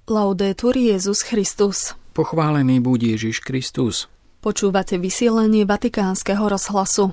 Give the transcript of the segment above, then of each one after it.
Laudetur Jesus Christus. Pochválený buď Ježiš Kristus. Počúvate vysielanie Vatikánskeho rozhlasu.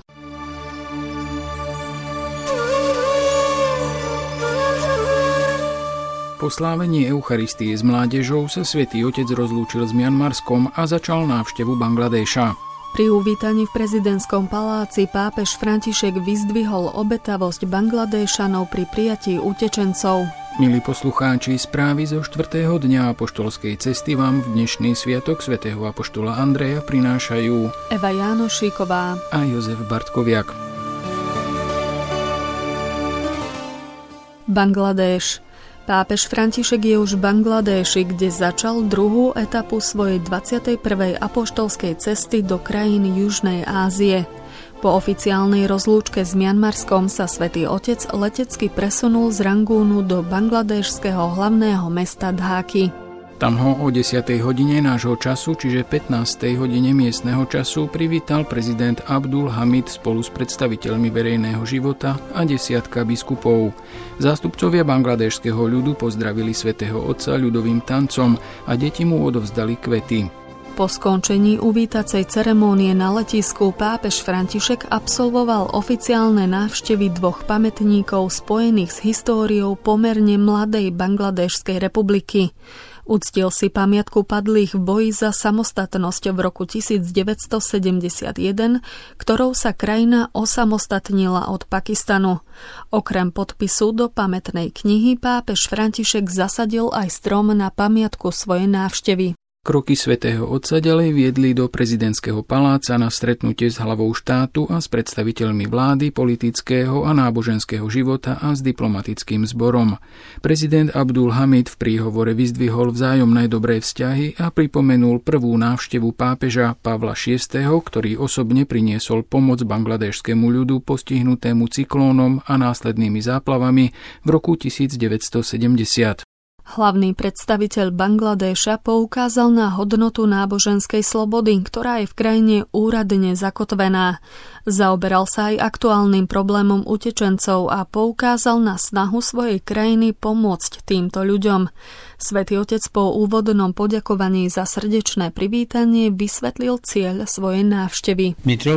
Po slávení Eucharistie s mládežou sa Svätý Otec rozlúčil s Mianmarskom a začal návštevu Bangladéša. Pri uvítaní v prezidentskom paláci pápež František vyzdvihol obetavosť Bangladéšanov pri prijatí utečencov. Milí poslucháči, správy zo 4. dňa apoštolskej cesty vám v dnešný sviatok svätého apoštola Andreja prinášajú Eva Jánošíková a Jozef Bartkoviak. Bangladéš. Pápež František je už v Bangladéši, kde začal druhú etapu svojej 21. apoštolskej cesty do krajín Južnej Ázie. Po oficiálnej rozlúčke s Mianmarskom sa Svätý Otec letecky presunul z Rangúnu do bangladéšskeho hlavného mesta Dháky. Tam ho o 10. hodine nášho času, čiže 15. hodine miestneho času, privítal prezident Abdul Hamid spolu s predstaviteľmi verejného života a desiatka biskupov. Zástupcovia bangladéšskeho ľudu pozdravili svätého Otca ľudovým tancom a deti mu odovzdali kvety. Po skončení uvítacej ceremónie na letisku pápež František absolvoval oficiálne návštevy dvoch pamätníkov spojených s históriou pomerne mladej Bangladéšskej republiky. Uctil si pamiatku padlých v boji za samostatnosť v roku 1971, ktorou sa krajina osamostatnila od Pakistanu. Okrem podpisu do pamätnej knihy pápež František zasadil aj strom na pamiatku svojej návštevy. Kroky svätého Otca ďalej viedli do prezidentského paláca na stretnutie s hlavou štátu a s predstaviteľmi vlády, politického a náboženského života a s diplomatickým zborom. Prezident Abdul Hamid v príhovore vyzdvihol vzájomné dobré vzťahy a pripomenul prvú návštevu pápeža Pavla VI., ktorý osobne priniesol pomoc bangladéšskému ľudu postihnutému cyklónom a následnými záplavami v roku 1970. Hlavný predstaviteľ Bangladéša poukázal na hodnotu náboženskej slobody, ktorá je v krajine úradne zakotvená. Zaoberal sa aj aktuálnym problémom utečencov a poukázal na snahu svojej krajiny pomôcť týmto ľuďom. Svätý Otec po úvodnom poďakovaní za srdečné privítanie vysvetlil cieľ svojej návštevy.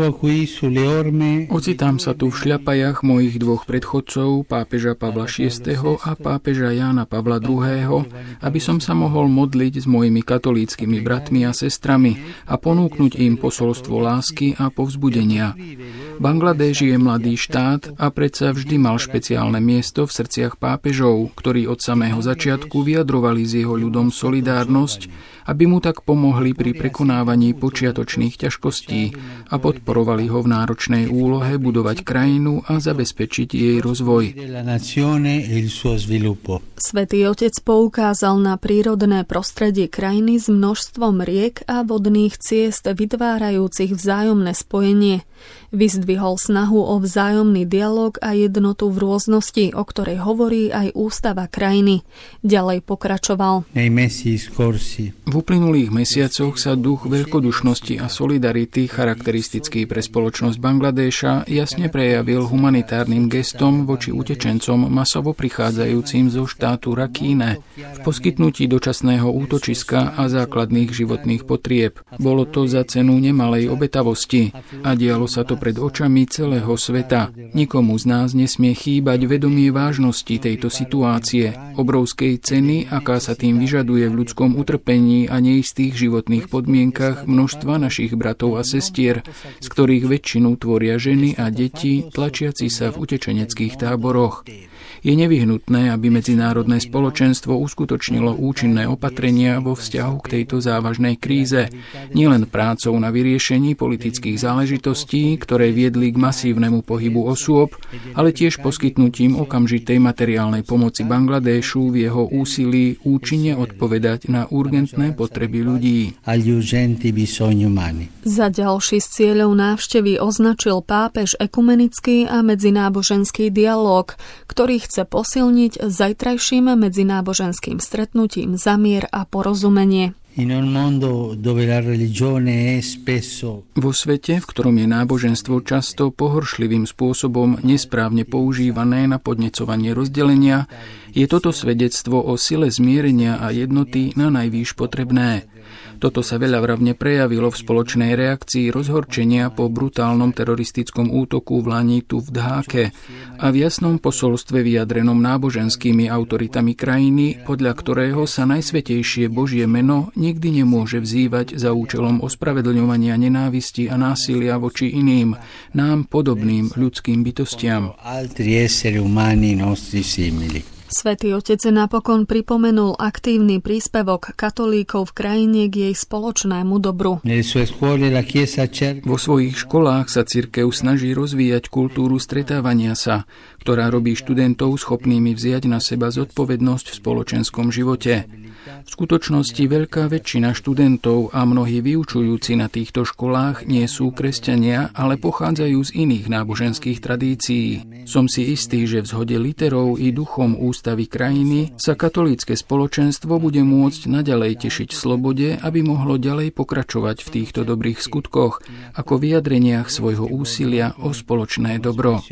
Ocitám sa tu v šľapajach mojich dvoch predchodcov, pápeža Pavla VI. A pápeža Jána Pavla II., aby som sa mohol modliť s mojimi katolíckymi bratmi a sestrami a ponúknuť im posolstvo lásky a povzbudenia. Bangladéš je mladý štát a predsa vždy mal špeciálne miesto v srdciach pápežov, ktorí od samého začiatku vyjadrovali s jeho ľudom solidárnosť, aby mu tak pomohli pri prekonávaní počiatočných ťažkostí a podporovali ho v náročnej úlohe budovať krajinu a zabezpečiť jej rozvoj. Svätý Otec poukázal na prírodné prostredie krajiny s množstvom riek a vodných ciest vytvárajúcich vzájomné spojenie. Vyzdvihol snahu o vzájomný dialóg a jednotu v rôznosti, o ktorej hovorí aj ústava krajiny. Ďalej pokračoval. V uplynulých mesiacoch sa duch veľkodušnosti a solidarity, charakteristický pre spoločnosť Bangladéša, jasne prejavil humanitárnym gestom voči utečencom masovo prichádzajúcim zo štátu Rakhine v poskytnutí dočasného útočiska a základných životných potrieb. Bolo to za cenu nemalej obetavosti a dialo sa to pred očami celého sveta. Nikomu z nás nesmie chýbať vedomie vážnosti tejto situácie, obrovskej ceny, aká sa tým vyžaduje v ľudskom utrpení a neistých životných podmienkach množstva našich bratov a sestier, z ktorých väčšinu tvoria ženy a deti tlačiaci sa v utečeneckých táboroch. Je nevyhnutné, aby medzinárodné spoločenstvo uskutočnilo účinné opatrenia vo vzťahu k tejto závažnej kríze, nielen prácou na vyriešení politických záležitostí, ktoré viedli k masívnemu pohybu osôb, ale tiež poskytnutím okamžitej materiálnej pomoci Bangladéšu v jeho úsilí účinne odpovedať na urgentné potreby ľudí. Za ďalší z cieľov návštevy označil pápež ekumenický a medzináboženský dialóg, ktorý chce posilniť zajtrajším medzináboženským stretnutím za mier a porozumenie. Vo svete, v ktorom je náboženstvo často pohoršlivým spôsobom nesprávne používané na podnecovanie rozdelenia, je toto svedectvo o sile zmierenia a jednoty na najvýš potrebné. Toto sa veľavravne prejavilo v spoločnej reakcii rozhorčenia po brutálnom teroristickom útoku v Lanitu v Dháke a v jasnom posolstve vyjadrenom náboženskými autoritami krajiny, podľa ktorého sa najsvätejšie Božie meno nikdy nemôže vzývať za účelom ospravedlňovania nenávisti a násilia voči iným, nám podobným ľudským bytostiam. Svätý Otec napokon pripomenul aktívny príspevok katolíkov v krajine k jej spoločnému dobru. Vo svojich školách sa cirkev snaží rozvíjať kultúru stretávania sa, ktorá robí študentov schopnými vziať na seba zodpovednosť v spoločenskom živote. V skutočnosti veľká väčšina študentov a mnohí vyučujúci na týchto školách nie sú kresťania, ale pochádzajú z iných náboženských tradícií. Som si istý, že v zhode literou i duchom ústavy krajiny sa katolícke spoločenstvo bude môcť naďalej tešiť slobode, aby mohlo ďalej pokračovať v týchto dobrých skutkoch, ako vyjadreniach svojho úsilia o spoločné dobro.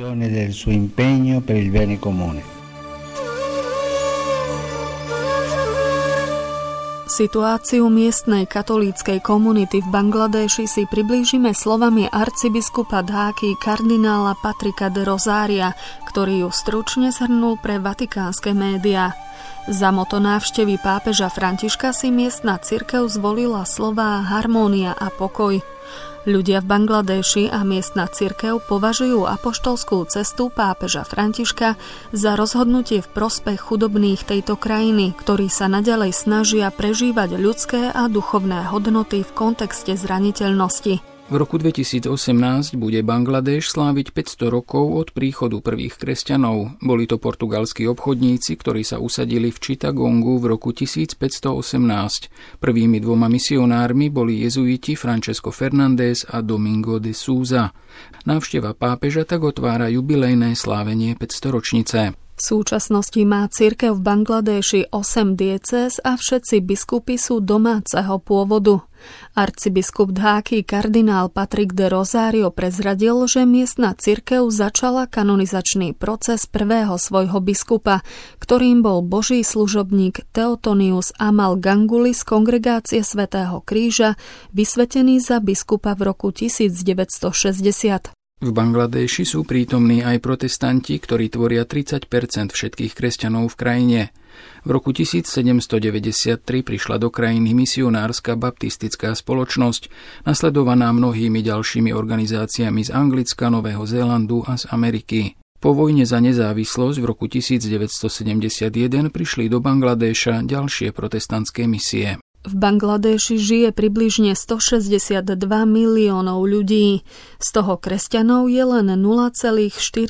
Situáciu miestnej katolíckej komunity v Bangladéši si priblížime slovami arcibiskupa Dháky kardinála Patricka de Rosaria, ktorý ju stručne zhrnul pre vatikánske médiá. Za moto návštevy pápeža Františka si miestna cirkev zvolila slová harmónia a pokoj. Ľudia v Bangladéši a miestna cirkev považujú apoštolskú cestu pápeža Františka za rozhodnutie v prospech chudobných tejto krajiny, ktorí sa naďalej snažia prežívať ľudské a duchovné hodnoty v kontexte zraniteľnosti. V roku 2018 bude Bangladéš sláviť 500 rokov od príchodu prvých kresťanov. Boli to portugalskí obchodníci, ktorí sa usadili v Chittagongu v roku 1518. Prvými dvoma misionármi boli jezuiti Francesco Fernández a Domingo de Souza. Návšteva pápeža tak otvára jubilejné slávenie 500-ročnice. V súčasnosti má cirkev v Bangladéši 8 diecéz a všetci biskupy sú domáceho pôvodu. Arcibiskup Dháky kardinál Patrick de Rosario prezradil, že miestna cirkev začala kanonizačný proces prvého svojho biskupa, ktorým bol boží služobník Theotonius Amal Ganguly z kongregácie Svätého kríža, vysvetený za biskupa v roku 1960. V Bangladéši sú prítomní aj protestanti, ktorí tvoria 30% všetkých kresťanov v krajine. V roku 1793 prišla do krajiny misionárska baptistická spoločnosť, nasledovaná mnohými ďalšími organizáciami z Anglicka, Nového Zélandu a z Ameriky. Po vojne za nezávislosť v roku 1971 prišli do Bangladéša ďalšie protestantské misie. V Bangladéši žije približne 162 miliónov ľudí. Z toho kresťanov je len 0,4%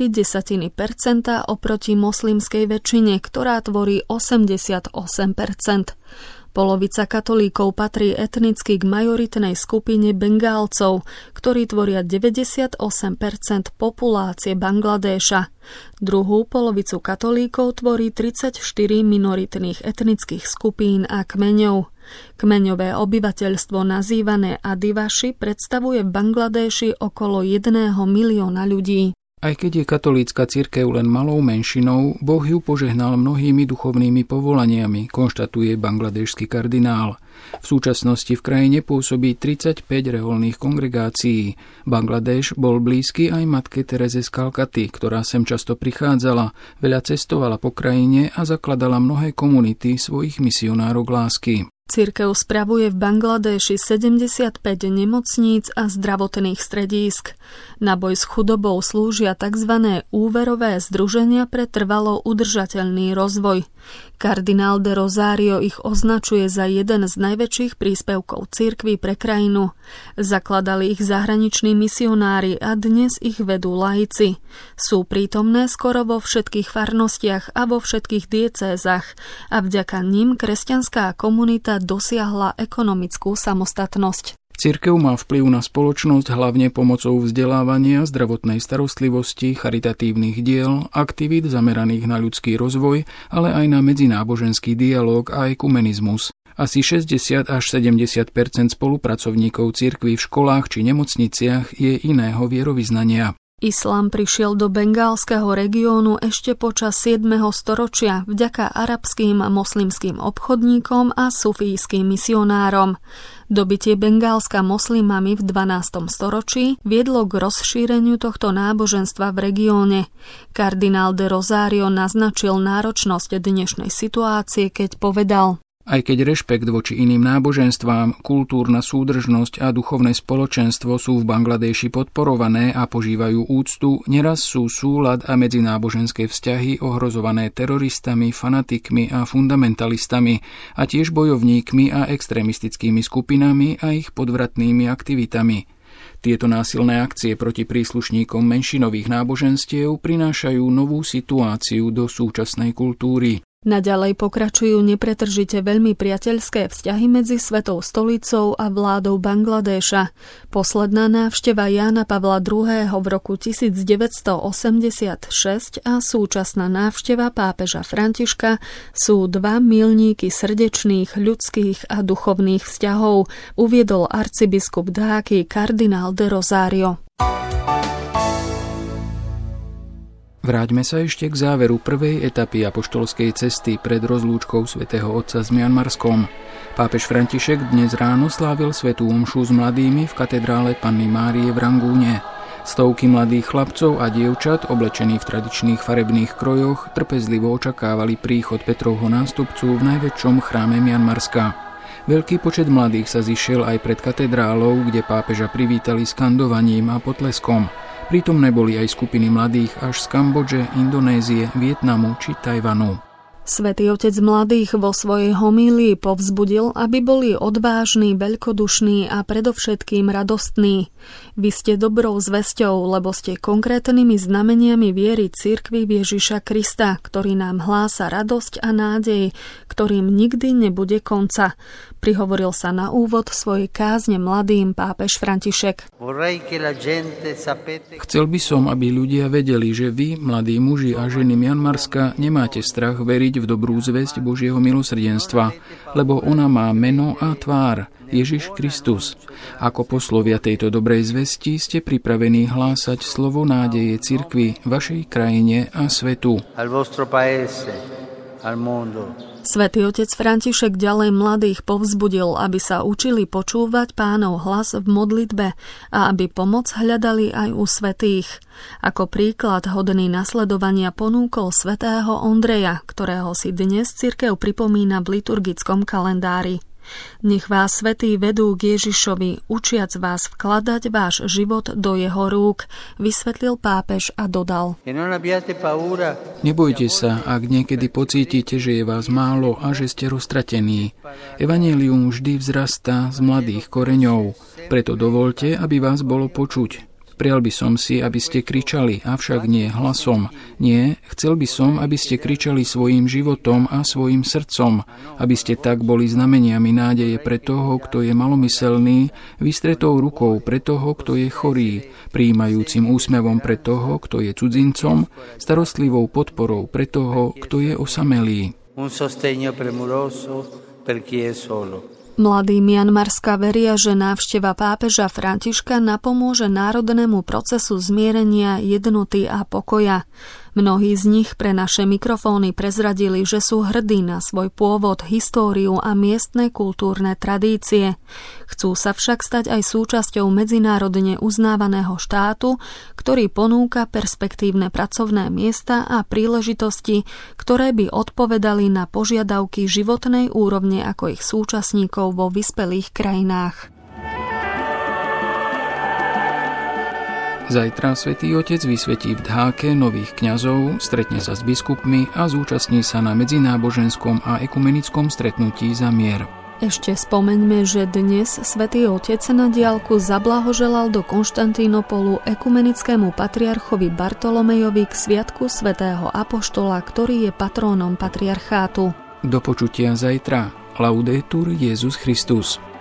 oproti moslimskej väčšine, ktorá tvorí 88%. Polovica katolíkov patrí etnicky k majoritnej skupine Bengálcov, ktorí tvoria 98% populácie Bangladéša. Druhú polovicu katolíkov tvorí 34 minoritných etnických skupín a kmeňov. Kmeňové obyvateľstvo nazývané Adivaši predstavuje v Bangladéši okolo 1 milióna ľudí. Aj keď je katolícka cirkev len malou menšinou, Boh ju požehnal mnohými duchovnými povolaniami, konštatuje bangladéšsky kardinál. V súčasnosti v krajine pôsobí 35 reholných kongregácií. Bangladéš bol blízky aj matke Tereze z Kalkaty, ktorá sem často prichádzala, veľa cestovala po krajine a zakladala mnohé komunity svojich misionárov lásky. Cirkev spravuje v Bangladéši 75 nemocníc a zdravotných stredísk. Na boj s chudobou slúžia tzv. Úverové združenia pre trvalo udržateľný rozvoj. Kardinál de Rosario ich označuje za jeden z najväčších príspevkov cirkvi pre krajinu. Zakladali ich zahraniční misionári a dnes ich vedú laici. Sú prítomné skoro vo všetkých farnostiach a vo všetkých diecézach a vďaka nim kresťanská komunita dosiahla ekonomickú samostatnosť. Cirkev má vplyv na spoločnosť hlavne pomocou vzdelávania, zdravotnej starostlivosti, charitatívnych diel, aktivít zameraných na ľudský rozvoj, ale aj na medzináboženský dialóg a ekumenizmus. Asi 60 až 70% spolupracovníkov cirkví v školách či nemocniciach je iného vierovyznania. Islám prišiel do bengálskeho regiónu ešte počas 7. storočia vďaka arabským a moslimským obchodníkom a sufijským misionárom. Dobitie Bengálska moslimami v 12. storočí viedlo k rozšíreniu tohto náboženstva v regióne. Kardinál de Rosario naznačil náročnosť dnešnej situácie, keď povedal: Aj keď rešpekt voči iným náboženstvám, kultúrna súdržnosť a duchovné spoločenstvo sú v Bangladeši podporované a požívajú úctu, neraz sú súlad a medzináboženské vzťahy ohrozované teroristami, fanatikmi a fundamentalistami a tiež bojovníkmi a extrémistickými skupinami a ich podvratnými aktivitami. Tieto násilné akcie proti príslušníkom menšinových náboženstiev prinášajú novú situáciu do súčasnej kultúry. Naďalej pokračujú nepretržite veľmi priateľské vzťahy medzi Svetou stolicou a vládou Bangladéša. Posledná návšteva Jána Pavla II. V roku 1986 a súčasná návšteva pápeža Františka sú dva milníky srdečných, ľudských a duchovných vzťahov, uviedol arcibiskup Dháky kardinál de Rosario. Vráťme sa ešte k záveru prvej etapy apoštolskej cesty pred rozlúčkou svätého Otca s Mianmarskom. Pápež František dnes ráno slávil svätú omšu s mladými v katedrále Panny Márie v Rangúne. Stovky mladých chlapcov a dievčat, oblečení v tradičných farebných krojoch, trpezlivo očakávali príchod Petrovho nástupcu v najväčšom chráme Mianmarska. Veľký počet mladých sa zišiel aj pred katedrálou, kde pápeža privítali skandovaním a potleskom. Prítomné boli aj skupiny mladých až z Kambodže, Indonézie, Vietnamu či Tajvanu. Svätý Otec mladých vo svojej homílii povzbudil, aby boli odvážni, veľkodušní a predovšetkým radostní. Vy ste dobrou zvesťou, lebo ste konkrétnymi znameniami viery cirkvi Ježiša Krista, ktorý nám hlása radosť a nádej, ktorým nikdy nebude konca. Prihovoril sa na úvod svojej kázne mladým pápež František. Chcel by som, aby ľudia vedeli, že vy, mladí muži a ženy Mianmarska, nemáte strach veriť v dobrú zvesť Božieho milosrdenstva, lebo ona má meno a tvár, Ježiš Kristus. Ako poslovia tejto dobrej zvesti ste pripravení hlásať slovo nádeje cirkvi, vašej krajine a svetu. Svätý Otec František ďalej mladých povzbudil, aby sa učili počúvať Pánov hlas v modlitbe a aby pomoc hľadali aj u svätých. Ako príklad hodný nasledovania ponúkol svätého Ondreja, ktorého si dnes cirkev pripomína v liturgickom kalendári. Nech vás svätí vedú k Ježišovi, učiac vás vkladať váš život do jeho rúk, vysvetlil pápež a dodal: Nebojte sa, ak niekedy pocítite, že je vás málo a že ste roztratení. Evanjelium vždy vzrastá z mladých koreňov, preto dovoľte, aby vás bolo počuť. Prial by som si, aby ste kričali, avšak nie hlasom. Nie, chcel by som, aby ste kričali svojím životom a svojim srdcom, aby ste tak boli znameniami nádeje pre toho, kto je malomyselný, vystretou rukou pre toho, kto je chorý, prijímajúcim úsmevom pre toho, kto je cudzincom, starostlivou podporou pre toho, kto je osamelý. Mladí Mianmarska veria, že návšteva pápeža Františka napomôže národnému procesu zmierenia, jednoty a pokoja. Mnohí z nich pre naše mikrofóny prezradili, že sú hrdí na svoj pôvod, históriu a miestne kultúrne tradície. Chcú sa však stať aj súčasťou medzinárodne uznávaného štátu, ktorý ponúka perspektívne pracovné miesta a príležitosti, ktoré by odpovedali na požiadavky životnej úrovne ako ich súčasníkov vo vyspelých krajinách. Zajtra Svätý Otec vysvetí v Dháke nových kňazov, stretne sa s biskupmi a zúčastní sa na medzináboženskom a ekumenickom stretnutí za mier. Ešte spomeňme, že dnes Svätý Otec na diaľku zablahoželal do Konštantínopolu ekumenickému patriarchovi Bartolomejovi k sviatku svätého apoštola, ktorý je patrónom patriarchátu. Do počutia zajtra. Laudetur Jesus Christus.